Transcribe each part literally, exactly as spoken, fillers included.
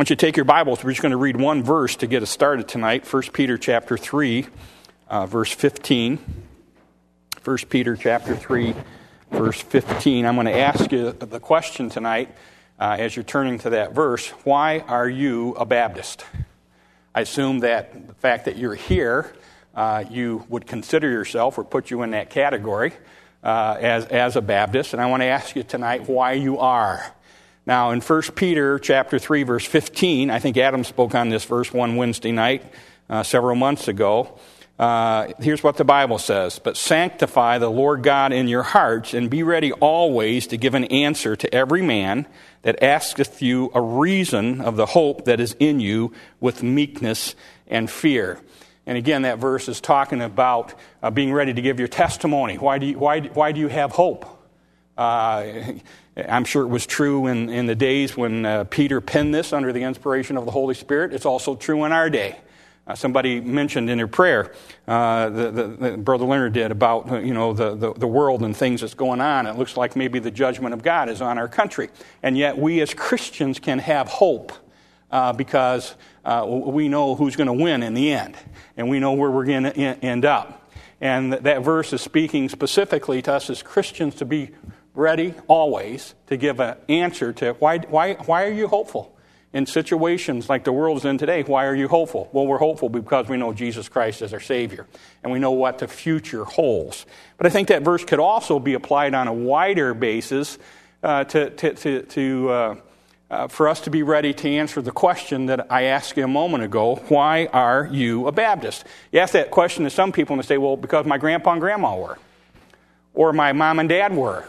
don't you take your Bibles? We're just going to read one verse to get us started tonight. First Peter chapter three, uh, verse fifteen. First Peter chapter three, verse fifteen. I'm going to ask you the question tonight uh, as you're turning to that verse. Why are you a Baptist? I assume that the fact that you're here, uh, you would consider yourself or put you in that category uh, as, as a Baptist. And I want to ask you tonight why you are. Now, in First Peter chapter three, verse fifteen, I think Adam spoke on this verse one Wednesday night uh, several months ago. Uh, here's what the Bible says. But sanctify the Lord God in your hearts, and be ready always to give an answer to every man that asketh you a reason of the hope that is in you with meekness and fear. And again, that verse is talking about uh, being ready to give your testimony. Why do you, why, why do you have hope? Uh, I'm sure it was true in, in the days when uh, Peter penned this under the inspiration of the Holy Spirit. It's also true in our day. Uh, somebody mentioned in their prayer, uh, the, the, the Brother Leonard did, about uh, you know the, the, the world and things that's going on. It looks like maybe the judgment of God is on our country. And yet we as Christians can have hope uh, because uh, we know who's going to win in the end. And we know where we're going to end up. And that verse is speaking specifically to us as Christians to be ready always to give an answer to why why why are you hopeful in situations like the world's in today? Why are you hopeful? Well, we're hopeful because we know Jesus Christ is our Savior, and we know what the future holds. But I think that verse could also be applied on a wider basis uh, to to to, to uh, uh, for us to be ready to answer the question that I asked you a moment ago: why are you a Baptist? You ask that question to some people, and they say, "Well, because my grandpa and grandma were, or my mom and dad were."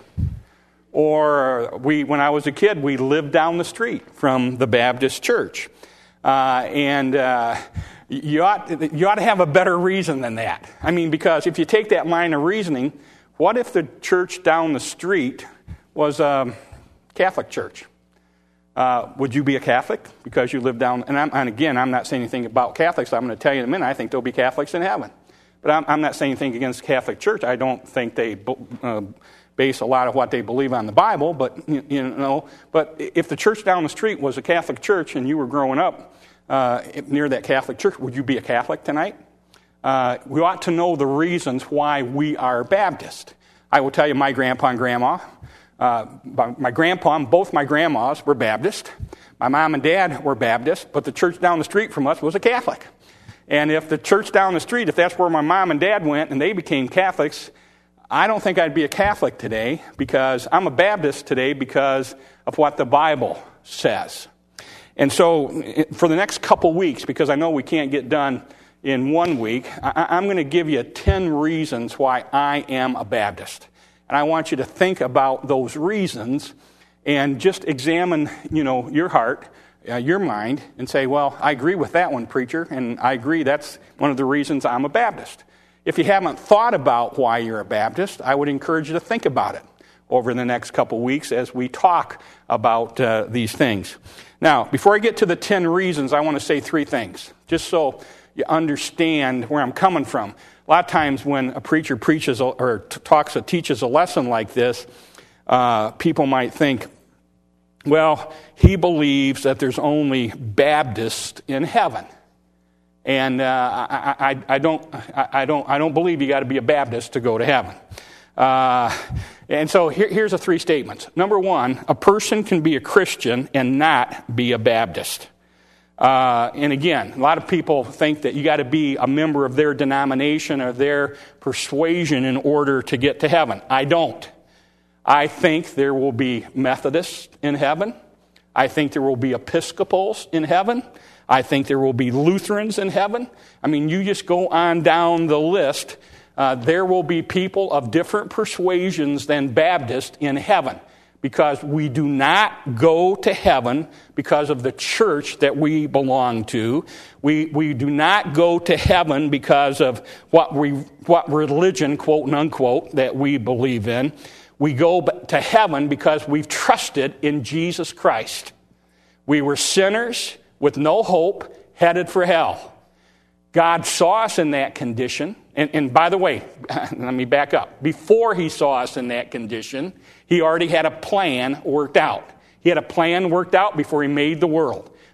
Or we, when I was a kid, we lived down the street from the Baptist church. Uh, and uh, you ought, you ought to have a better reason than that. I mean, because if you take that line of reasoning, what if the church down the street was a Catholic church? Uh, would you be a Catholic because you live down? And, I'm, and again, I'm not saying anything about Catholics. I'm going to tell you in a minute, I think there'll be Catholics in heaven. But I'm, I'm not saying anything against the Catholic Church. I don't think they... Uh, base a lot of what they believe on the Bible, but you, you know, but if the church down the street was a Catholic church and you were growing up uh, near that Catholic church, would you be a Catholic tonight? Uh, we ought to know the reasons why we are Baptist. I will tell you, my grandpa and grandma, uh, my grandpa and both my grandmas were Baptist. My mom and dad were Baptist, but the church down the street from us was a Catholic. And if the church down the street, if that's where my mom and dad went and they became Catholics, I don't think I'd be a Catholic today, because I'm a Baptist today because of what the Bible says. And so for the next couple weeks, because I know we can't get done in one week, I'm going to give you ten reasons why I am a Baptist. And I want you to think about those reasons and just examine, you know, your heart, uh, your mind, and say, well, I agree with that one, preacher, and I agree that's one of the reasons I'm a Baptist. If you haven't thought about why you're a Baptist, I would encourage you to think about it over the next couple weeks as we talk about uh, these things. Now, before I get to the ten reasons, I want to say three things, just so you understand where I'm coming from. A lot of times when a preacher preaches or talks or teaches a lesson like this, uh, people might think, well, he believes that there's only Baptists in heaven. And uh, I, I, I don't, I, I don't, I don't believe you got to be a Baptist to go to heaven. Uh, and so here, here's the three statements. Number one, a person can be a Christian and not be a Baptist. Uh, and again, a lot of people think that you got to be a member of their denomination or their persuasion in order to get to heaven. I don't. I think there will be Methodists in heaven. I think there will be Episcopals in heaven. I think there will be Lutherans in heaven. I mean, you just go on down the list. Uh, there will be people of different persuasions than Baptist in heaven, because we do not go to heaven because of the church that we belong to. We we do not go to heaven because of what we what religion, quote and unquote, that we believe in. We go to heaven because we've trusted in Jesus Christ. We were sinners with no hope, headed for hell. God saw us in that condition. And, and by the way, let me back up. Before he saw us in that condition, he already had a plan worked out. He had a plan worked out before he made the world.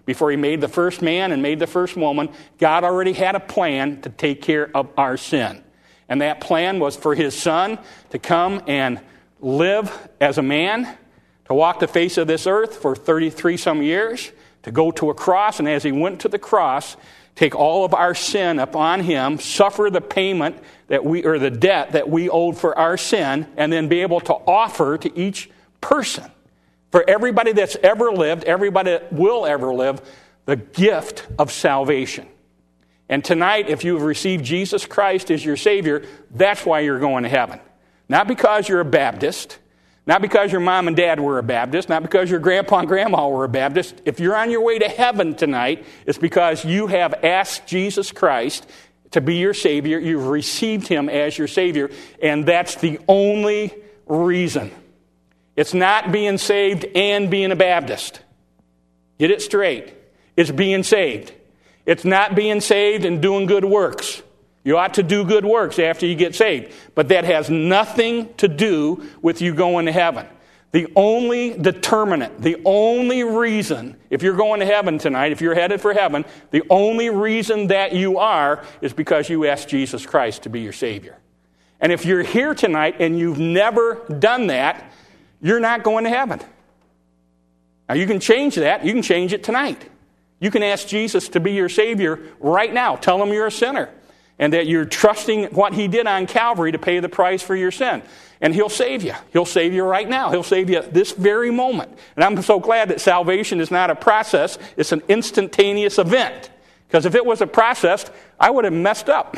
Before he made the first man and made the first woman, God already had a plan to take care of our sin. And that plan was for his son to come and live as a man, to walk the face of this earth for thirty-three some years, to go to a cross, and as he went to the cross, take all of our sin upon him, suffer the payment that we, or the debt that we owed for our sin, and then be able to offer to each person, for everybody that's ever lived, everybody that will ever live, the gift of salvation. And tonight, if you've received Jesus Christ as your Savior, that's why you're going to heaven. Not because you're a Baptist, not because your mom and dad were a Baptist, not because your grandpa and grandma were a Baptist. If you're on your way to heaven tonight, it's because you have asked Jesus Christ to be your Savior. You've received him as your Savior, and that's the only reason. It's not being saved and being a Baptist. Get it straight. It's being saved. It's not being saved and doing good works. You ought to do good works after you get saved. But that has nothing to do with you going to heaven. The only determinant, the only reason, if you're going to heaven tonight, if you're headed for heaven, the only reason that you are is because you asked Jesus Christ to be your Savior. And if you're here tonight and you've never done that, you're not going to heaven. Now, you can change that. You can change it tonight. You can ask Jesus to be your Savior right now. Tell him you're a sinner and that you're trusting what he did on Calvary to pay the price for your sin. And he'll save you. He'll save you right now. He'll save you this very moment. And I'm so glad that salvation is not a process. It's an instantaneous event. Because if it was a process, I would have messed up.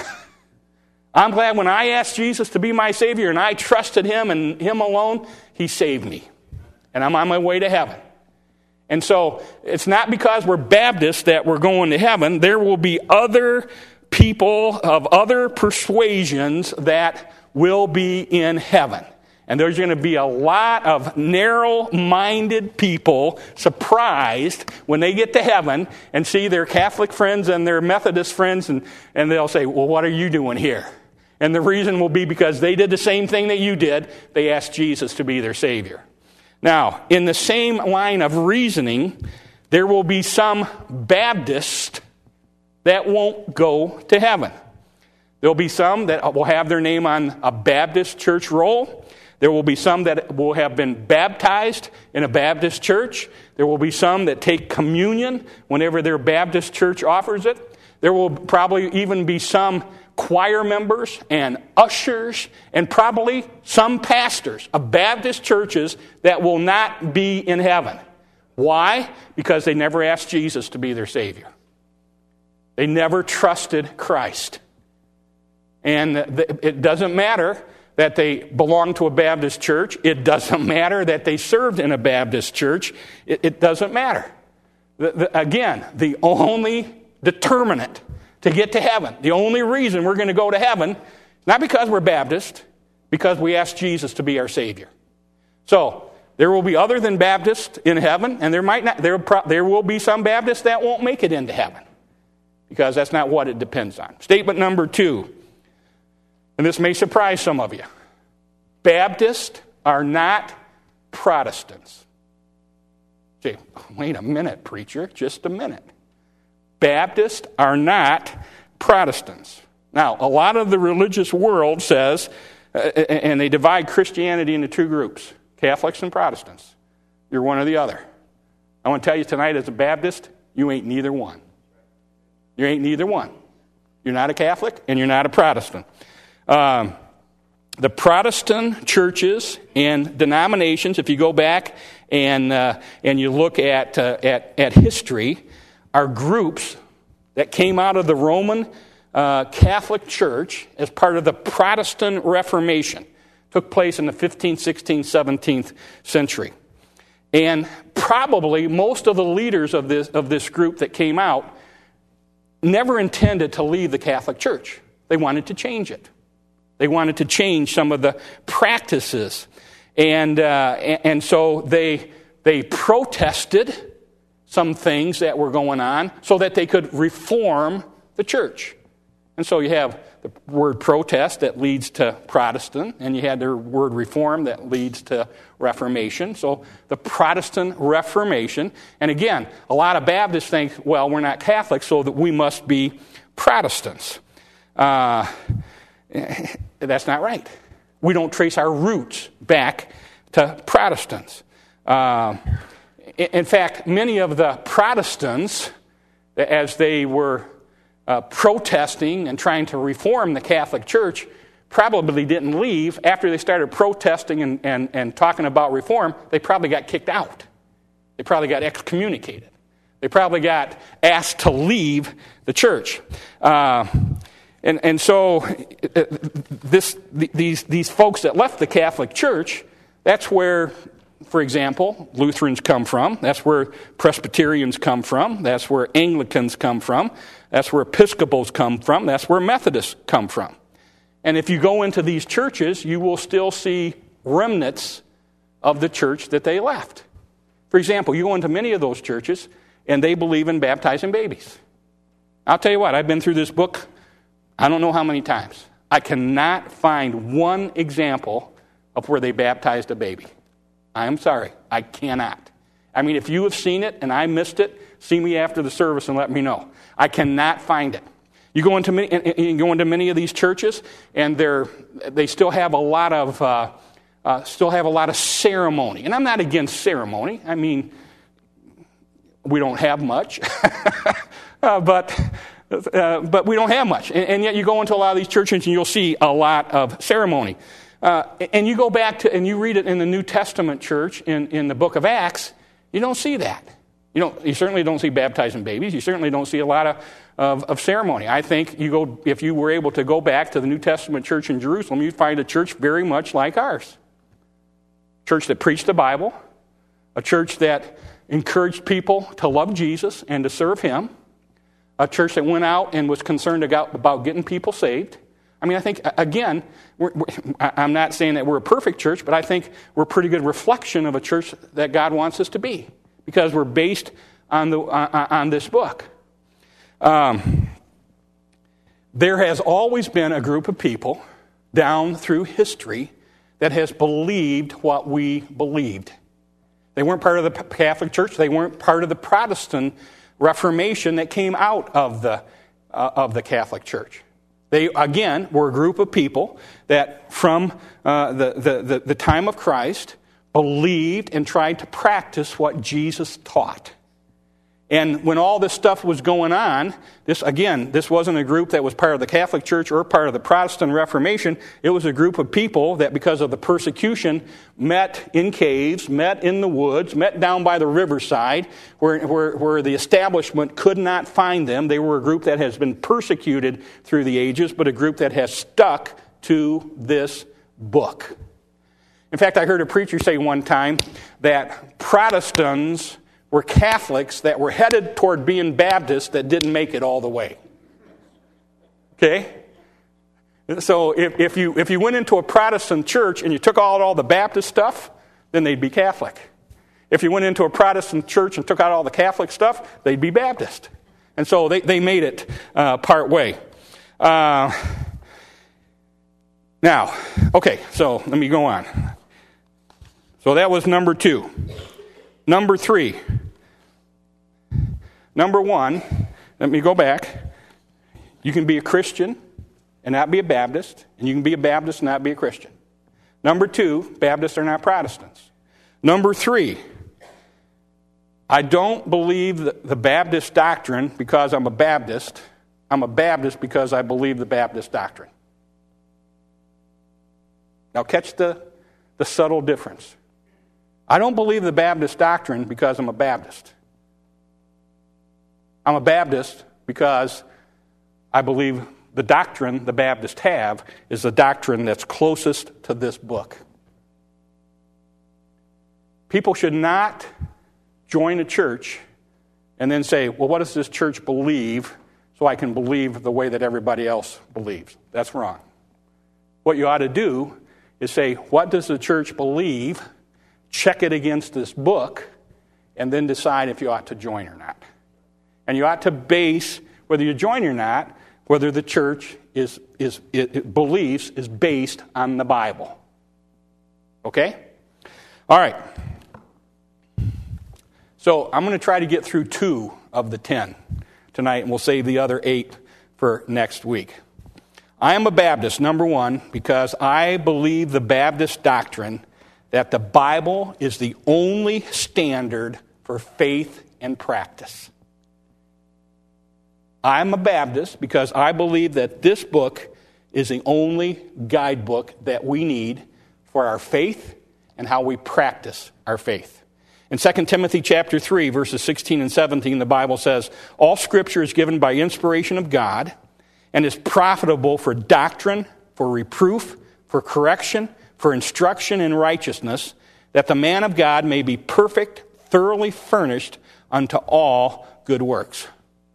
I'm glad when I asked Jesus to be my Savior and I trusted him and him alone, he saved me. And I'm on my way to heaven. And so it's not because we're Baptists that we're going to heaven. There will be other people of other persuasions that will be in heaven. And there's going to be a lot of narrow-minded people surprised when they get to heaven and see their Catholic friends and their Methodist friends, and, and they'll say, well, what are you doing here? And the reason will be because they did the same thing that you did. They asked Jesus to be their Savior. Now, in the same line of reasoning, there will be some Baptists that won't go to heaven. There'll be some that will have their name on a Baptist church roll. There will be some that will have been baptized in a Baptist church. There will be some that take communion whenever their Baptist church offers it. There will probably even be some choir members and ushers and probably some pastors of Baptist churches that will not be in heaven. Why? Because they never asked Jesus to be their Savior. They never trusted Christ. And it doesn't matter that they belong to a Baptist church. It doesn't matter that they served in a Baptist church. It, it doesn't matter. The, the, again, the only determinant to get to heaven, the only reason we're going to go to heaven, not because we're Baptist, because we asked Jesus to be our Savior. So there will be other than Baptists in heaven, and there might not. There, there will be some Baptists that won't make it into heaven, because that's not what it depends on. Statement number two, and this may surprise some of you. Baptists are not Protestants. Say, wait a minute, preacher, just a minute. Baptists are not Protestants. Now, a lot of the religious world says, uh, and they divide Christianity into two groups, Catholics and Protestants. You're one or the other. I want to tell you tonight, as a Baptist, you ain't neither one. You ain't neither one. You're not a Catholic and you're not a Protestant. Um, the Protestant churches and denominations, if you go back and uh, and you look at, uh, at at history, are groups that came out of the Roman uh, Catholic Church as part of the Protestant Reformation. Took place in the fifteenth, sixteenth, seventeenth century. And probably most of the leaders of this of this group that came out never intended to leave the Catholic Church. They wanted to change it. They wanted to change some of the practices. And uh, and so they they protested some things that were going on so that they could reform the church. And so you have the word protest that leads to Protestant, and you had the word reform that leads to Reformation. So the Protestant Reformation, and again, a lot of Baptists think, well, we're not Catholics, so that we must be Protestants. Uh, that's not right. We don't trace our roots back to Protestants. Uh, in fact, many of the Protestants, as they were uh, protesting and trying to reform the Catholic Church, probably didn't leave. After they started protesting and, and, and talking about reform, they probably got kicked out. They probably got excommunicated. They probably got asked to leave the church. Uh, and, and so uh, this, these, these folks that left the Catholic Church, that's where, for example, Lutherans come from. That's where Presbyterians come from. That's where Anglicans come from. That's where Episcopals come from. That's where Methodists come from. And if you go into these churches, you will still see remnants of the church that they left. For example, you go into many of those churches, and they believe in baptizing babies. I'll tell you what, I've been through this book I don't know how many times. I cannot find one example of where they baptized a baby. I'm sorry, I cannot. I mean, if you have seen it and I missed it, see me after the service and let me know. I cannot find it. You go into many, you go into many of these churches, and they're they still have a lot of uh, uh, still have a lot of ceremony. And I'm not against ceremony. I mean, we don't have much, uh, but uh, but we don't have much. And, and yet, you go into a lot of these churches, and you'll see a lot of ceremony. Uh, and you go back to and you read it in the New Testament church in, in the book of Acts. You don't see that. You don't. You certainly don't see baptizing babies. You certainly don't see a lot of, of, of ceremony. I think you go if you were able to go back to the New Testament church in Jerusalem, you'd find a church very much like ours. A church that preached the Bible, a church that encouraged people to love Jesus and to serve Him, a church that went out and was concerned about, about getting people saved. I mean, I think, again, we're, we're, I'm not saying that we're a perfect church, but I think we're a pretty good reflection of a church that God wants us to be, because we're based on the on, on this book. Um, there has always been a group of people down through history that has believed what we believed. They weren't part of the Catholic Church. They weren't part of the Protestant Reformation that came out of the uh, of the Catholic Church. They, again, were a group of people that from uh, the, the, the, the time of Christ believed and tried to practice what Jesus taught. And when all this stuff was going on, this again, this wasn't a group that was part of the Catholic Church or part of the Protestant Reformation. It was a group of people that, because of the persecution, met in caves, met in the woods, met down by the riverside, where, where, where the establishment could not find them. They were a group that has been persecuted through the ages, but a group that has stuck to this book. In fact, I heard a preacher say one time that Protestants were Catholics that were headed toward being Baptists that didn't make it all the way. Okay? So if, if you if you went into a Protestant church and you took out all the Baptist stuff, then they'd be Catholic. If you went into a Protestant church and took out all the Catholic stuff, they'd be Baptist. And so they, they made it uh, part way. Uh, now, okay, so let me go on. So that was number two. Number three. Number one, let me go back. You can be a Christian and not be a Baptist, and you can be a Baptist and not be a Christian. Number two, Baptists are not Protestants. Number three, I don't believe the, the Baptist doctrine because I'm a Baptist. I'm a Baptist because I believe the Baptist doctrine. Now catch the, the subtle difference. I don't believe the Baptist doctrine because I'm a Baptist. I'm a Baptist because I believe the doctrine the Baptists have is the doctrine that's closest to this book. People should not join a church and then say, well, what does this church believe so I can believe the way that everybody else believes? That's wrong. What you ought to do is say, what does the church believe? Check it against this book, and then decide if you ought to join or not. And you ought to base whether you join or not whether the church is, is it, it believes is based on the Bible. Okay? All right. So I'm going to try to get through two of the ten tonight, and we'll save the other eight for next week. I am a Baptist, number one, because I believe the Baptist doctrine that the Bible is the only standard for faith and practice. I'm a Baptist because I believe that this book is the only guidebook that we need for our faith and how we practice our faith. In Second Timothy chapter three, verses sixteen and seventeen, the Bible says, all Scripture is given by inspiration of God and is profitable for doctrine, for reproof, for correction, for instruction in righteousness, that the man of God may be perfect, thoroughly furnished unto all good works.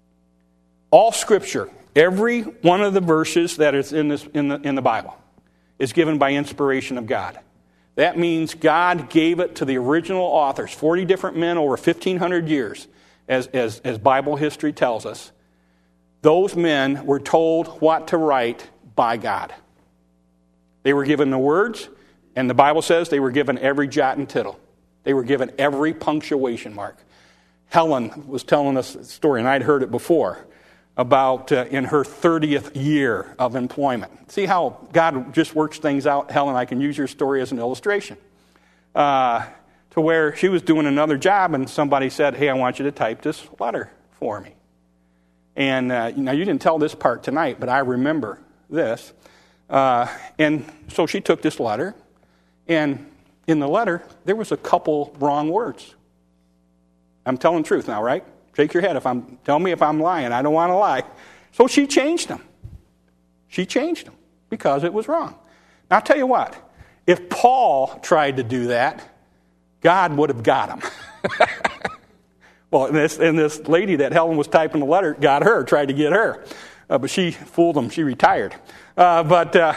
All Scripture, every one of the verses that is in this in the in the Bible, is given by inspiration of God. That means God gave it to the original authors, forty different men over fifteen hundred years, as, as, as Bible history tells us. Those men were told what to write by God. They were given the words, and the Bible says they were given every jot and tittle. They were given every punctuation mark. Helen was telling us a story, and I'd heard it before, about uh, in her thirtieth year of employment. See how God just works things out, Helen? I can use your story as an illustration. Uh, to where she was doing another job, and somebody said, hey, I want you to type this letter for me. And uh, now you didn't tell this part tonight, but I remember this. Uh, and so she took this letter, and in the letter, there was a couple wrong words. I'm telling the truth now, right? Shake your head if I'm, tell me if I'm lying. I don't want to lie. So she changed them. She changed them because it was wrong. Now, I'll tell you what. If Paul tried to do that, God would have got him. Well, and this, and this lady that Helen was typing the letter got her, tried to get her. Uh, but she fooled him. She retired. Uh, but, uh,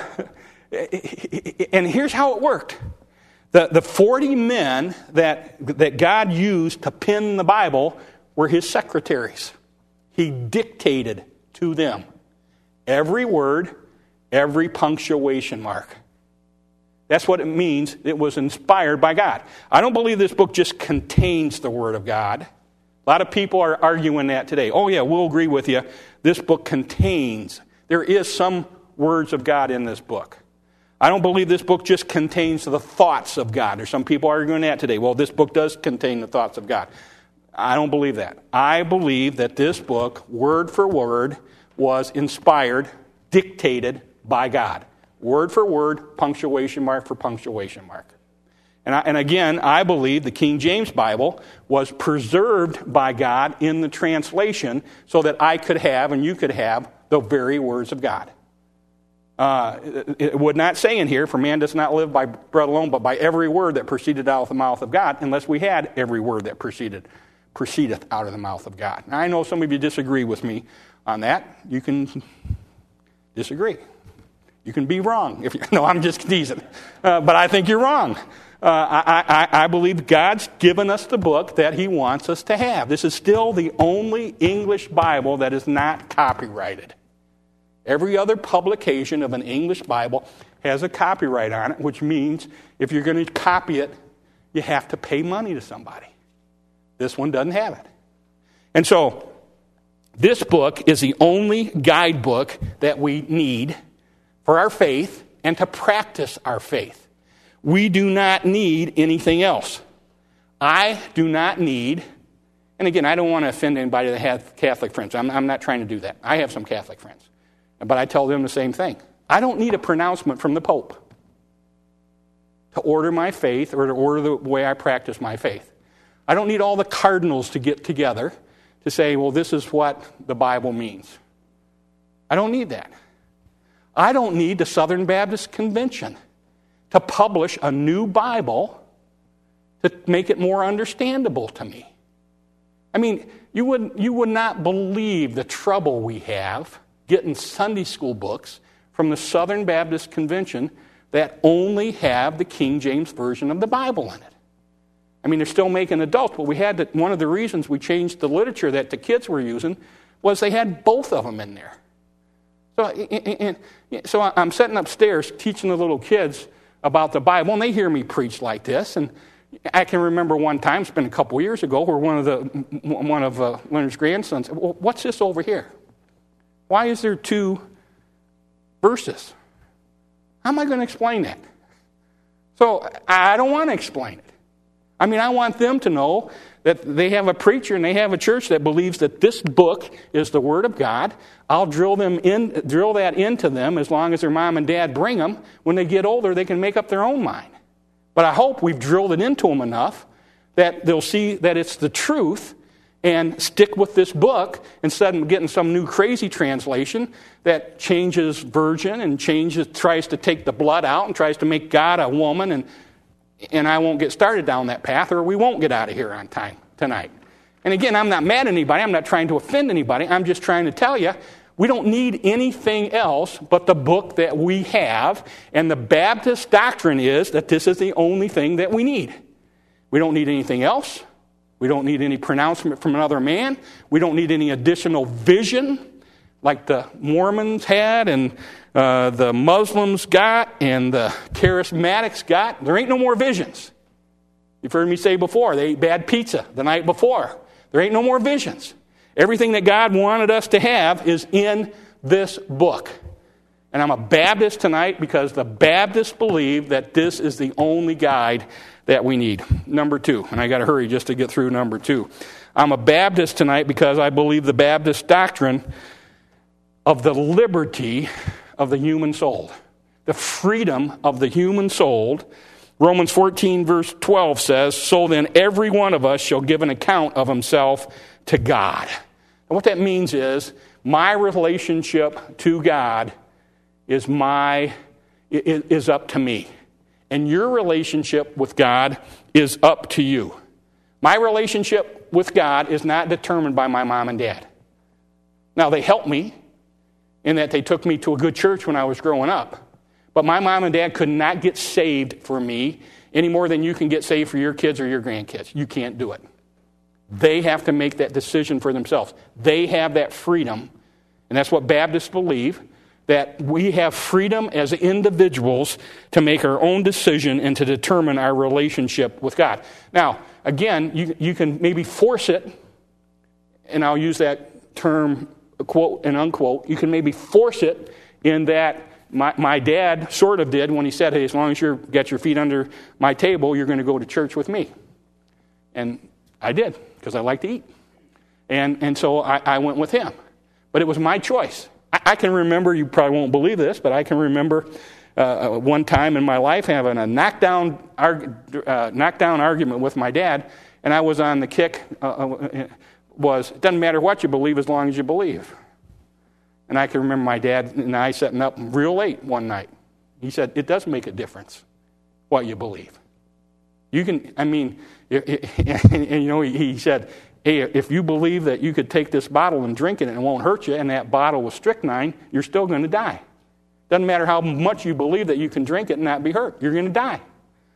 and here's how it worked. The, the forty men that, that God used to pen the Bible were his secretaries. He dictated to them every word, every punctuation mark. That's what it means. It was inspired by God. I don't believe this book just contains the Word of God. A lot of people are arguing that today. Oh yeah, we'll agree with you. This book contains. There is some words of God in this book. I don't believe this book just contains the thoughts of God. There's some people arguing that today. Well, this book does contain the thoughts of God. I don't believe that. I believe that this book, word for word, was inspired, dictated by God. Word for word, punctuation mark for punctuation mark. And, I, and again, I believe the King James Bible was preserved by God in the translation so that I could have and you could have the very words of God. Uh, it, it would not say in here, for man does not live by bread alone, but by every word that proceeded out of the mouth of God, unless we had every word that proceeded proceedeth out of the mouth of God. Now, I know some of you disagree with me on that. You can disagree. You can be wrong. If you, no, I'm just teasing. Uh, but I think you're wrong. Uh, I, I, I believe God's given us the book that he wants us to have. This is still the only English Bible that is not copyrighted. Every other publication of an English Bible has a copyright on it, which means if you're going to copy it, you have to pay money to somebody. This one doesn't have it. And so, this book is the only guidebook that we need for our faith and to practice our faith. We do not need anything else. I do not need, and again, I don't want to offend anybody that has Catholic friends. I'm, I'm not trying to do that. I have some Catholic friends. But I tell them the same thing. I don't need a pronouncement from the Pope to order my faith or to order the way I practice my faith. I don't need all the cardinals to get together to say, well, this is what the Bible means. I don't need that. I don't need the Southern Baptist Convention to publish a new Bible to make it more understandable to me. I mean, you would, you would not believe the trouble we have getting Sunday school books from the Southern Baptist Convention that only have the King James Version of the Bible in it. I mean, they're still making adults, but we had to, one of the reasons we changed the literature that the kids were using was they had both of them in there. So, and, and, so I'm sitting upstairs teaching the little kids about the Bible, and they hear me preach like this. And I can remember one time, it's been a couple years ago, where one of the one of uh, Leonard's grandsons said, well, what's this over here? Why is there two verses? How am I going to explain that? So I don't want to explain it. I mean, I want them to know that they have a preacher and they have a church that believes that this book is the Word of God. I'll drill them in, drill that into them as long as their mom and dad bring them. When they get older, they can make up their own mind. But I hope we've drilled it into them enough that they'll see that it's the truth and stick with this book instead of getting some new crazy translation that changes virgin and changes, tries to take the blood out and tries to make God a woman. And and I won't get started down that path, or we won't get out of here on time tonight. And again, I'm not mad at anybody. I'm not trying to offend anybody. I'm just trying to tell you, we don't need anything else but the book that we have. And the Baptist doctrine is that this is the only thing that we need. We don't need anything else. We don't need any pronouncement from another man. We don't need any additional vision like the Mormons had and uh, the Muslims got and the Charismatics got. There ain't no more visions. You've heard me say before, they ate bad pizza the night before. There ain't no more visions. Everything that God wanted us to have is in this book. And I'm a Baptist tonight because the Baptists believe that this is the only guide that we need. Number two, and I got to hurry just to get through number two. I'm a Baptist tonight because I believe the Baptist doctrine of the liberty of the human soul, the freedom of the human soul. Romans fourteen verse twelve says, so then every one of us shall give an account of himself to God. And what that means is my relationship to God is my is up to me. And your relationship with God is up to you. My relationship with God is not determined by my mom and dad. Now, they helped me in that they took me to a good church when I was growing up. But my mom and dad could not get saved for me any more than you can get saved for your kids or your grandkids. You can't do it. They have to make that decision for themselves. They have that freedom, and that's what Baptists believe, that we have freedom as individuals to make our own decision and to determine our relationship with God. Now, again, you, you can maybe force it, and I'll use that term, quote and unquote, you can maybe force it in that my, my dad sort of did when he said, hey, as long as you got your feet under my table, you're going to go to church with me. And I did, because I like to eat. And, and so I, I went with him. But it was my choice. I can remember, you probably won't believe this, but I can remember uh, one time in my life having a knockdown, arg- uh, knockdown argument with my dad, and I was on the kick, uh, was, it doesn't matter what you believe as long as you believe. And I can remember my dad and I sitting up real late one night. He said, it does make a difference what you believe. You can, I mean, it, it, and, and you know, he, he said, hey, if you believe that you could take this bottle and drink it and it won't hurt you, and that bottle was strychnine, you're still going to die. Doesn't matter how much you believe that you can drink it and not be hurt. You're going to die.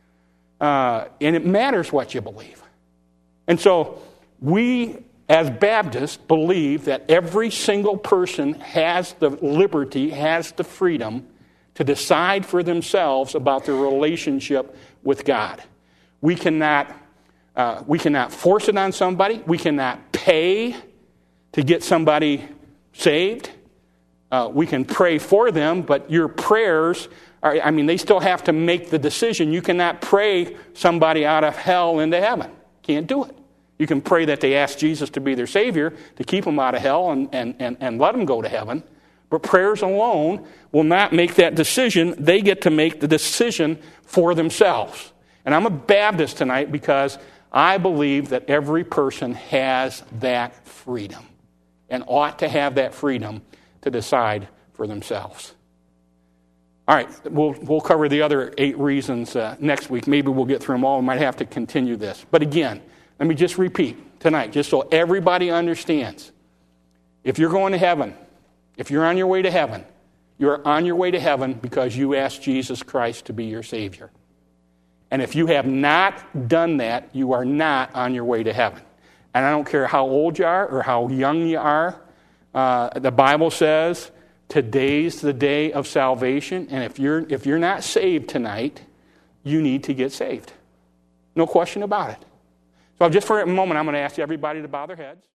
Uh, and it matters what you believe. And so we, as Baptists, believe that every single person has the liberty, has the freedom to decide for themselves about their relationship with God. We cannot... Uh, we cannot force it on somebody. We cannot pay to get somebody saved. Uh, we can pray for them, but your prayers are, I mean, they still have to make the decision. You cannot pray somebody out of hell into heaven. Can't do it. You can pray that they ask Jesus to be their Savior, to keep them out of hell and, and, and, and let them go to heaven. But prayers alone will not make that decision. They get to make the decision for themselves. And I'm a Baptist tonight because I believe that every person has that freedom and ought to have that freedom to decide for themselves. All right, we'll we'll cover the other eight reasons uh, next week. Maybe we'll get through them all. We might have to continue this. But again, let me just repeat tonight, just so everybody understands. If you're going to heaven, if you're on your way to heaven, you're on your way to heaven because you asked Jesus Christ to be your Savior. And if you have not done that, you are not on your way to heaven. And I don't care how old you are or how young you are. Uh, the Bible says Today's the day of salvation, and if you're if you're not saved tonight, you need to get saved. No question about it. So just for a moment, I'm going to ask everybody to bow their heads.